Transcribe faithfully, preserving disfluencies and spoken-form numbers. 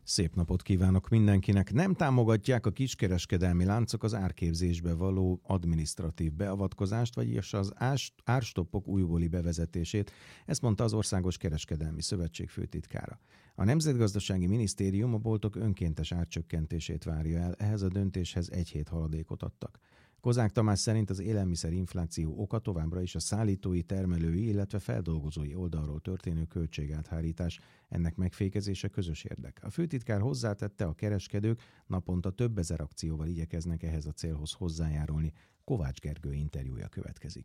Szép napot kívánok mindenkinek! Nem támogatják a kiskereskedelmi láncok az árképzésbe való adminisztratív beavatkozást, vagyis az árstoppok újbóli bevezetését, ezt mondta az Országos Kereskedelmi Szövetség főtitkára. A Nemzetgazdasági Minisztérium a boltok önkéntes árcsökkentését várja el, ehhez a döntéshez egy hét haladékot adtak. Kozák Tamás szerint az élelmiszerinfláció oka továbbra is a szállítói, termelői, illetve feldolgozói oldalról történő költségáthárítás, ennek megfékezése közös érdek. A főtitkár hozzátette, a kereskedők naponta több ezer akcióval igyekeznek ehhez a célhoz hozzájárulni. Kovács Gergő interjúja következik.